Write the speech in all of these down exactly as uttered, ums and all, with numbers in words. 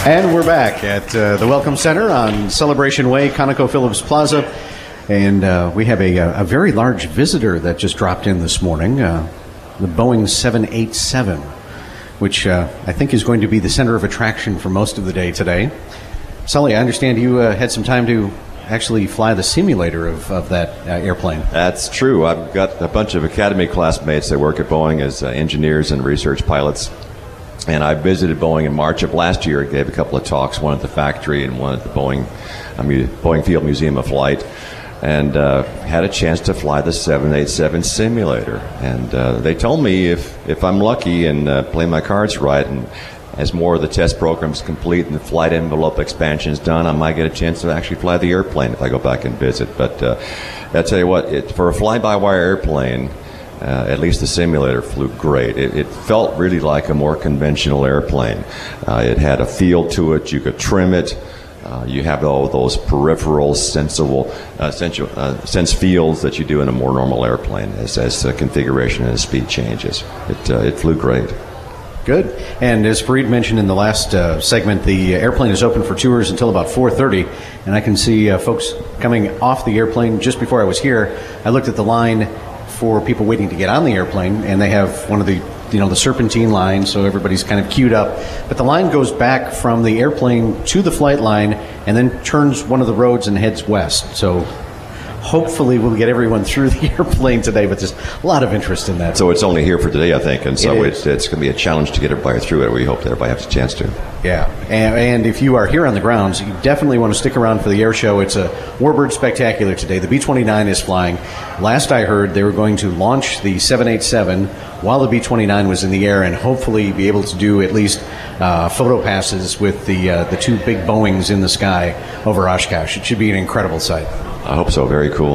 And we're back at uh, the Welcome Center on Celebration Way, ConocoPhillips Plaza. And uh, we have a, a very large visitor that just dropped in this morning, uh, the Boeing seven eighty-seven, which uh, I think is going to be the center of attraction for most of the day today. Sully, I understand you uh, had some time to actually fly the simulator of, of that uh, airplane. That's true. I've got a bunch of Academy classmates that work at Boeing as uh, engineers and research pilots. And I visited Boeing in March of last year. I gave a couple of talks, one at the factory and one at the Boeing, uh, Boeing Field Museum of Flight, and uh, had a chance to fly the seven eighty-seven simulator. And uh, they told me if, if I'm lucky and uh, play my cards right, and as more of the test program's complete and the flight envelope expansion is done, I might get a chance to actually fly the airplane if I go back and visit. But uh, I'll tell you what, it, for a fly-by-wire airplane, Uh, at least the simulator flew great. It, it felt really like a more conventional airplane. Uh, it had a feel to it. You could trim it. Uh, you have all those peripheral sensible, uh, sensual, uh, sense fields that you do in a more normal airplane as, as the configuration and the speed changes. It, uh, it flew great. Good. And as Fareed mentioned in the last uh, segment, the airplane is open for tours until about four thirty, and I can see uh, folks coming off the airplane. Just before I was here, I looked at the line for people waiting to get on the airplane, and they have one of the, you know, the serpentine line, so everybody's kind of queued up. But the line goes back from the airplane to the flight line and then turns one of the roads and heads west. So hopefully we'll get everyone through the airplane today, but there's a lot of interest in that. So it's only here for today, I think, and so it it's, it's going to be a challenge to get everybody through it. We hope that everybody has a chance to. Yeah, and, and if you are here on the grounds, you definitely want to stick around for the air show. It's a Warbird Spectacular today. The B twenty-nine is flying. Last I heard, they were going to launch the seven eighty-seven while the B twenty-nine was in the air, and hopefully be able to do at least uh, photo passes with the uh, the two big Boeings in the sky over Oshkosh. It should be an incredible sight. I hope so. Very cool.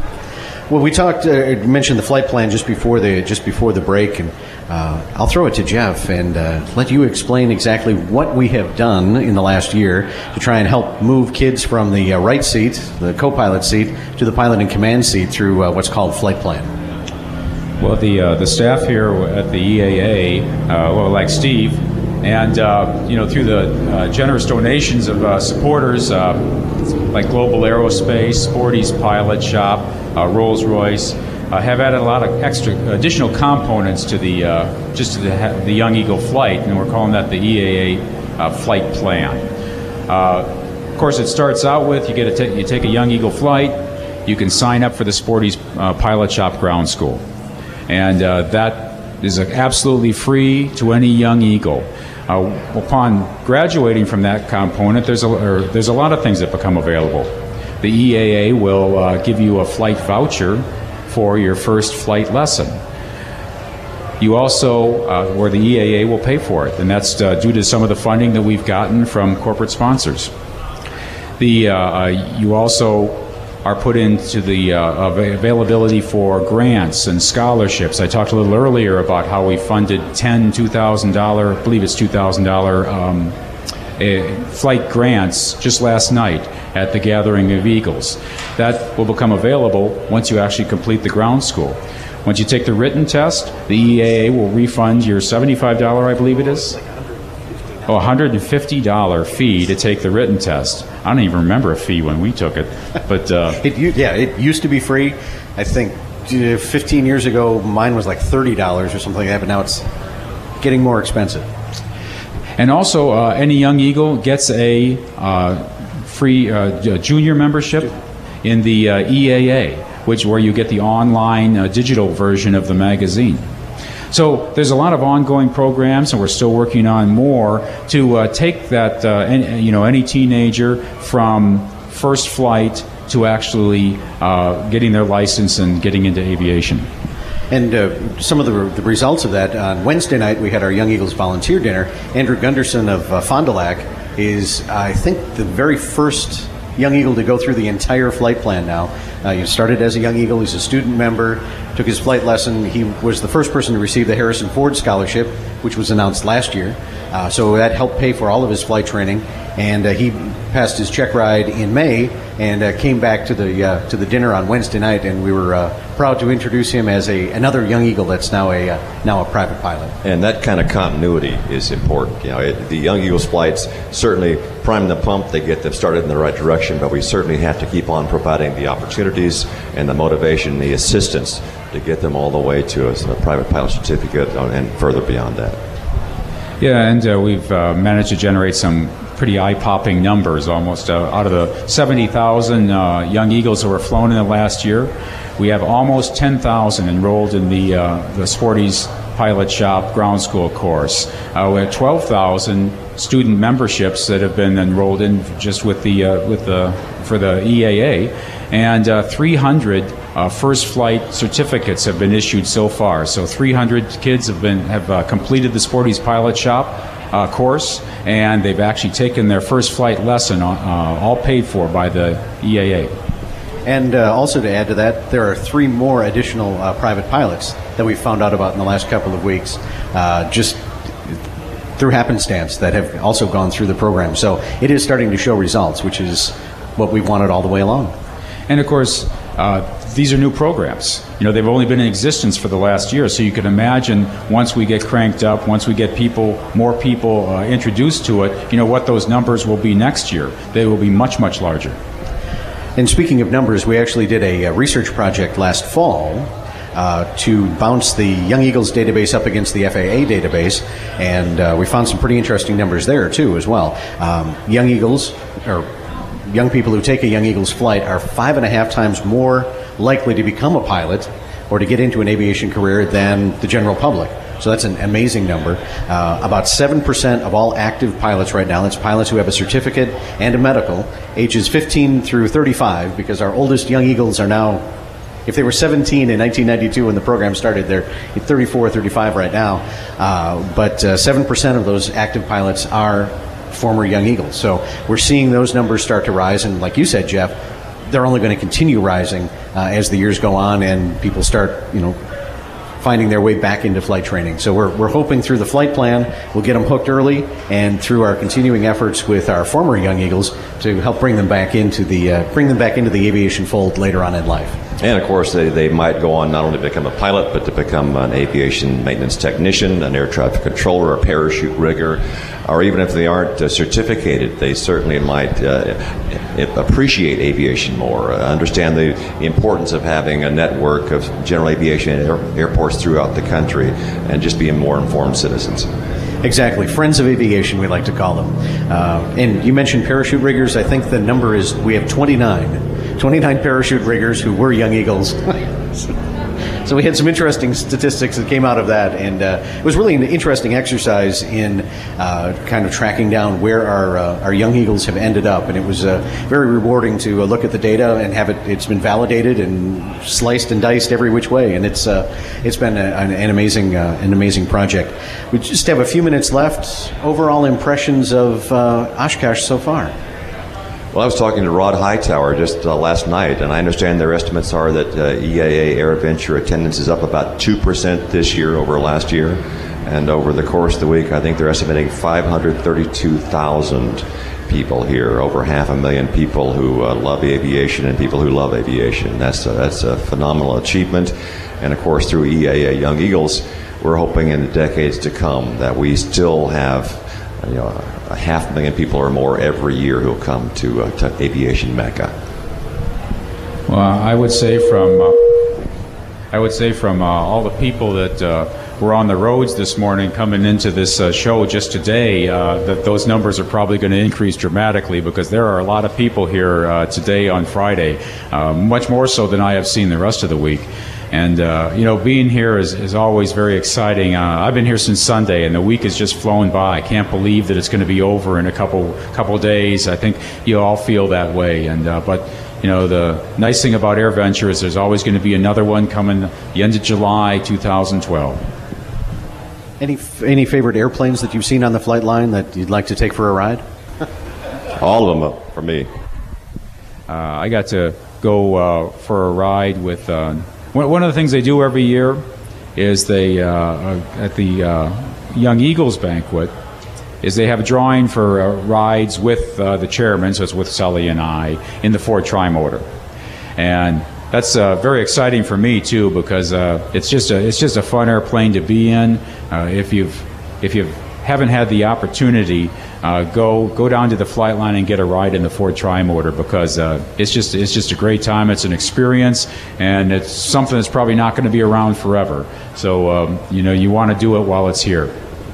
Well, we talked, uh, mentioned the flight plan just before the just before the break, and uh, I'll throw it to Jeff and uh, let you explain exactly what we have done in the last year to try and help move kids from the uh, right seat, the co-pilot seat, to the pilot and command seat through uh, what's called flight plan. Well, the uh, the staff here at the E A A, uh, well, like Steve, and uh, you know, through the uh, generous donations of uh, supporters uh, like Global Aerospace, Sporty's Pilot Shop, uh, Rolls-Royce, uh, have added a lot of extra additional components to the uh, just to the, the Young Eagle flight, and we're calling that the E A A uh, flight plan. Uh, of course, it starts out with you get a t- you take a Young Eagle flight, you can sign up for the Sporty's uh, Pilot Shop Ground School, and uh, that is absolutely free to any Young Eagle. Uh, upon graduating from that component, there's a, or there's a lot of things that become available. The E A A will uh, give you a flight voucher for your first flight lesson. You also, uh, or the E A A will pay for it, and that's uh, due to some of the funding that we've gotten from corporate sponsors. The uh, uh, you also are put into the uh, availability for grants and scholarships. I talked a little earlier about how we funded ten two thousand dollars, I believe it's two thousand dollars um, uh, flight grants just last night at the Gathering of Eagles. That will become available once you actually complete the ground school. Once you take the written test, the E A A will refund your seventy-five dollars, I believe it is, oh, one hundred fifty dollars fee to take the written test. I don't even remember a fee when we took it, but uh, it yeah, it used to be free. I think fifteen years ago, mine was like thirty dollars or something like that, but now it's getting more expensive. And also, uh, any Young Eagle gets a uh, free uh, junior membership in the uh, E A A, which where you get the online uh, digital version of the magazine. So there's a lot of ongoing programs, and we're still working on more to uh, take that, uh, any, you know, any teenager from first flight to actually uh, getting their license and getting into aviation. And uh, some of the, the results of that, on Wednesday night we had our Young Eagles volunteer dinner. Andrew Gunderson of uh, Fond du Lac is, I think, the very first Young Eagle to go through the entire flight plan now. Uh, he started as a Young Eagle. He's a student member, took his flight lesson. He was the first person to receive the Harrison Ford Scholarship, which was announced last year. Uh, so that helped pay for all of his flight training. And uh, he passed his check ride in May and uh, came back to the uh, to the dinner on Wednesday night. And we were uh, proud to introduce him as a another young Eagle that's now a uh, now a private pilot. And that kind of continuity is important. You know, it, the Young Eagles flights certainly prime the pump. They get them started in the right direction, but we certainly have to keep on providing the opportunities and the motivation, the assistance to get them all the way to a, a private pilot certificate and further beyond that. Yeah, and uh, we've uh, managed to generate some pretty eye-popping numbers. Almost uh, out of the seventy thousand uh, Young Eagles that were flown in the last year, we have almost ten thousand enrolled in the uh, the Sporty's Pilot Shop Ground School course. Uh, we have twelve thousand student memberships that have been enrolled in just with the uh, with the for the E A A, and uh, three hundred uh, first flight certificates have been issued so far. So three hundred kids have been have uh, completed the Sporty's Pilot Shop uh, course, and they've actually taken their first flight lesson, uh, all paid for by the E A A. And uh, also to add to that, there are three more additional uh, private pilots that we found out about in the last couple of weeks, uh, just through happenstance, that have also gone through the program. So it is starting to show results, which is what we wanted all the way along. And of course, uh, these are new programs. You know, they've only been in existence for the last year, so you can imagine once we get cranked up, once we get people, more people uh, introduced to it, you know, what those numbers will be next year. They will be much, much larger. And speaking of numbers, we actually did a, a research project last fall uh, to bounce the Young Eagles database up against the F A A database, and uh, we found some pretty interesting numbers there too as well. Um, Young Eagles, or young people who take a Young Eagles flight, are five and a half times more likely to become a pilot or to get into an aviation career than the general public. So that's an amazing number. Uh, about seven percent of all active pilots right now, that's pilots who have a certificate and a medical, ages fifteen through thirty-five, because our oldest Young Eagles are now, if they were seventeen in nineteen ninety-two when the program started, they're thirty-four, thirty-five right now. Uh, but uh, seven percent of those active pilots are former Young Eagles. So we're seeing those numbers start to rise, and like you said, Jeff, they're only going to continue rising uh, as the years go on and people start, you know, finding their way back into flight training. So we're, we're hoping through the flight plan, we'll get them hooked early, and through our continuing efforts with our former Young Eagles to help bring them back into the uh, bring them back into the aviation fold later on in life. And of course, they, they might go on not only to become a pilot, but to become an aviation maintenance technician, an air traffic controller, a parachute rigger, or even if they aren't uh, certificated, they certainly might uh, appreciate aviation more, uh, understand the importance of having a network of general aviation air, airports throughout the country, and just being more informed citizens. Exactly. Friends of aviation, we like to call them. Uh, and you mentioned parachute riggers. I think the number is, we have twenty-nine. twenty-nine parachute riggers who were Young Eagles. So we had some interesting statistics that came out of that, and uh, it was really an interesting exercise in uh, kind of tracking down where our uh, our Young Eagles have ended up, and it was uh, very rewarding to uh, look at the data and have it. It's been validated and sliced and diced every which way, and it's uh, it's been a, an, an amazing uh, an amazing project. We just have a few minutes left. Overall impressions of uh, Oshkosh so far. Well, I was talking to Rod Hightower just uh, last night, and I understand their estimates are that uh, E A A AirVenture attendance is up about two percent this year over last year. And over the course of the week, I think they're estimating five hundred thirty-two thousand people here, over half a million people who uh, love aviation and people who love aviation. That's a, that's a phenomenal achievement. And of course, through E A A Young Eagles, we're hoping in the decades to come that we still have, you know, a half million people or more every year who'll come to, uh, to aviation Mecca. Well, I would say from uh, I would say from uh, all the people that uh, were on the roads this morning coming into this uh, show just today, uh, that those numbers are probably going to increase dramatically, because there are a lot of people here uh, today on Friday, uh, much more so than I have seen the rest of the week. And, uh, you know, being here is, is always very exciting. Uh, I've been here since Sunday, and the week has just flown by. I can't believe that it's going to be over in a couple couple days. I think you all feel that way. And uh, but, you know, the nice thing about AirVenture is there's always going to be another one coming the end of July two thousand twelve. Any any favorite airplanes that you've seen on the flight line that you'd like to take for a ride? All of them for me. Uh, I got to go uh, for a ride with uh, one one of the things they do every year is they, uh, at the uh, Young Eagles banquet, is they have a drawing for uh, rides with uh, the chairman, so it's with Sully and I, in the Ford Tri-Motor. And that's uh, very exciting for me too, because uh, it's just a it's just a fun airplane to be in. Uh, if you've if you haven't had the opportunity, uh, go go down to the flight line and get a ride in the Ford Tri-Motor, because uh, it's just it's just a great time. It's an experience, and it's something that's probably not going to be around forever. So um, you know, you want to do it while it's here.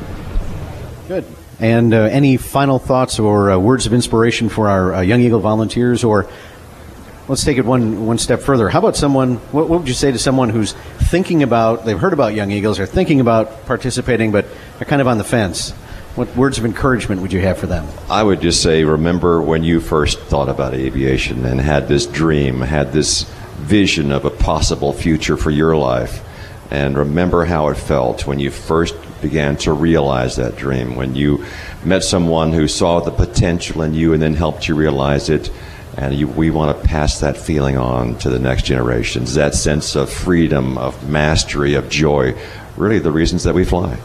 Good. And uh, any final thoughts or uh, words of inspiration for our uh, Young Eagle volunteers? Or let's take it one one step further. How about someone, what, what would you say to someone who's thinking about, they've heard about Young Eagles, they're thinking about participating, but they're kind of on the fence? What words of encouragement would you have for them? I would just say, remember when you first thought about aviation and had this dream, had this vision of a possible future for your life, and remember how it felt when you first began to realize that dream, when you met someone who saw the potential in you and then helped you realize it. And you, we want to pass that feeling on to the next generations, that sense of freedom, of mastery, of joy, really the reasons that we fly.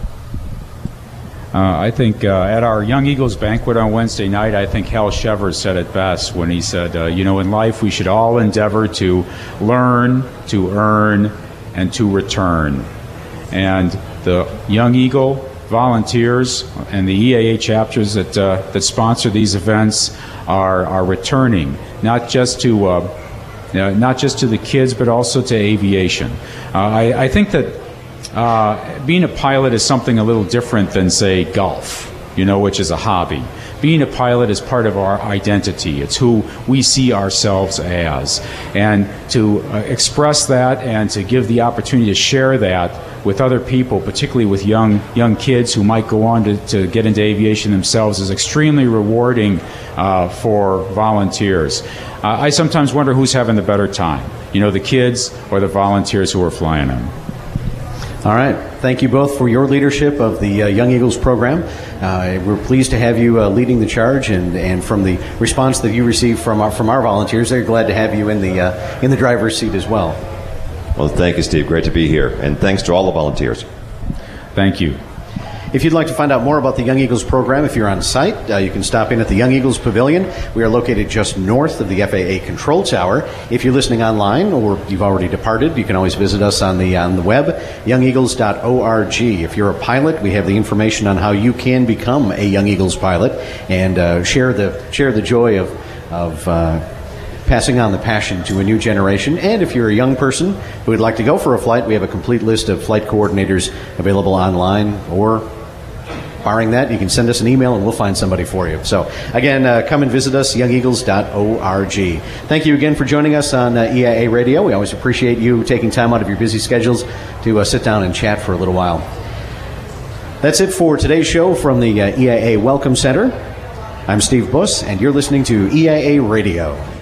Uh, I think uh, at our Young Eagles banquet on Wednesday night, I think Hal Shevers said it best when he said, uh, you know, in life we should all endeavor to learn, to earn, and to return. And the Young Eagle volunteers and the E A A chapters that uh, that sponsor these events are are returning, not just to uh, uh, not just to the kids, but also to aviation. Uh, I, I think that uh, being a pilot is something a little different than, say, golf, you know, which is a hobby. Being a pilot is part of our identity. It's who we see ourselves as. And to uh, express that and to give the opportunity to share that with other people, particularly with young young kids who might go on to, to get into aviation themselves, is extremely rewarding uh, for volunteers. Uh, I sometimes wonder who's having the better time, you know, the kids or the volunteers who are flying them. All right. Thank you both for your leadership of the uh, Young Eagles program. Uh, we're pleased to have you uh, leading the charge, and, and from the response that you received from our, from our volunteers, they're glad to have you in the uh, in the driver's seat as well. Well, thank you, Steve. Great to be here. And thanks to all the volunteers. Thank you. If you'd like to find out more about the Young Eagles program, if you're on site, uh, you can stop in at the Young Eagles Pavilion. We are located just north of the F A A Control Tower. If you're listening online or you've already departed, you can always visit us on the on the web, young eagles dot org. If you're a pilot, we have the information on how you can become a Young Eagles pilot and uh, share the share the joy of of uh, passing on the passion to a new generation. And if you're a young person who would like to go for a flight, we have a complete list of flight coordinators available online, or barring that, you can send us an email and we'll find somebody for you. So, again, uh, come and visit us, young eagles dot org. Thank you again for joining us on uh, E A A Radio. We always appreciate you taking time out of your busy schedules to uh, sit down and chat for a little while. That's it for today's show from the uh, E A A Welcome Center. I'm Steve Buss, and you're listening to E A A Radio.